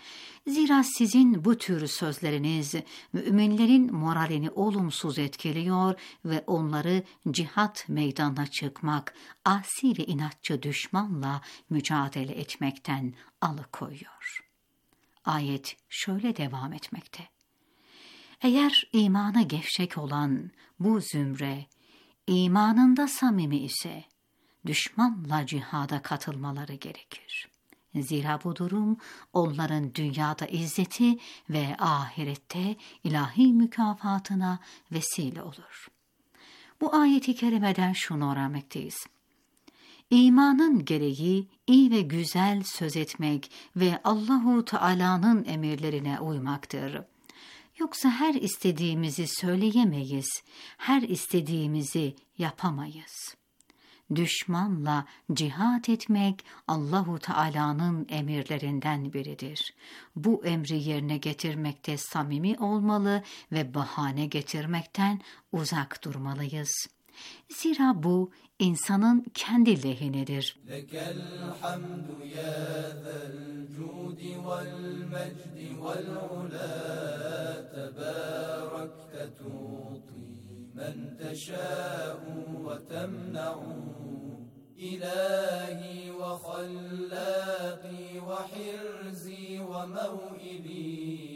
F: Zira sizin bu tür sözleriniz müminlerin moralini olumsuz etkiliyor ve onları cihat meydanına çıkmak, asi ve inatçı düşmanla mücadele etmekten alıkoyuyor. Ayet şöyle devam etmekte. Eğer imanı gevşek olan bu zümre, imanında samimi ise, düşmanla cihada katılmaları gerekir. Zira bu durum onların dünyada izzeti ve ahirette ilahi mükafatına vesile olur. Bu ayeti kerimeden şunu öğrenmekteyiz. İmanın gereği iyi ve güzel söz etmek ve Allahu Teala'nın emirlerine uymaktır. Yoksa her istediğimizi söyleyemeyiz, her istediğimizi yapamayız. Düşmanla cihat etmek Allahu Teala'nın emirlerinden biridir. Bu emri yerine getirmekte samimi olmalı ve bahane getirmekten uzak durmalıyız. Zira bu insanın kendi lehinedir.
H: Lekel hamdu ya zel cudi vel mecdi vel ula tebarakte tuti men teşâ'u ve temna'u İlahi ve khallâqi ve hirzi ve mev'ili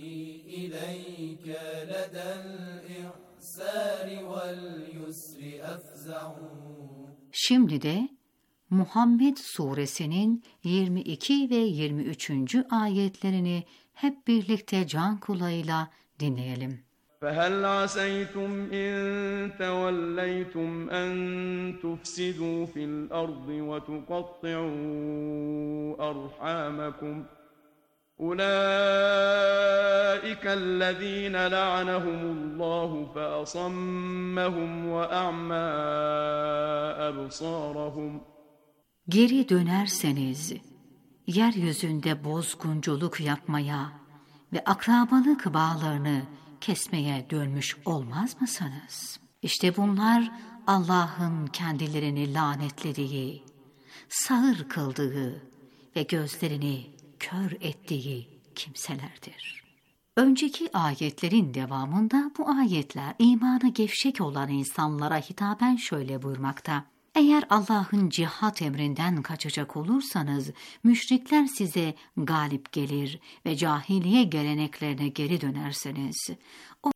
H: ileyke ledel i'sâri vel yusri efza'u.
F: Şimdi de Muhammed Suresinin yirmi iki ve yirmi üçüncü ayetlerini hep birlikte can kulağıyla dinleyelim.
C: فَهَلْ عَسَيْتُمْ إِن تَوَلَّيْتُمْ أَن تُفْسِدُوا فِي الْأَرْضِ وَتُقَطِّعُوا أَرْحَامَكُمْ أُولَٰئِكَ الَّذِينَ لَعَنَهُمُ اللّٰهُ فَأَصَمَّهُمْ وَأَعْمَى أَبْصَارَهُمْ.
F: Geri dönerseniz, yeryüzünde bozgunculuk yapmaya ve akrabalık bağlarını kesmeye dönmüş olmaz mısınız? İşte bunlar Allah'ın kendilerini lanetlediği, sağır kıldığı ve gözlerini kör ettiği kimselerdir. Önceki ayetlerin devamında bu ayetler imanı gevşek olan insanlara hitaben şöyle buyurmakta. Eğer Allah'ın cihat emrinden kaçacak olursanız, müşrikler size galip gelir ve cahiliye geleneklerine geri dönerseniz, o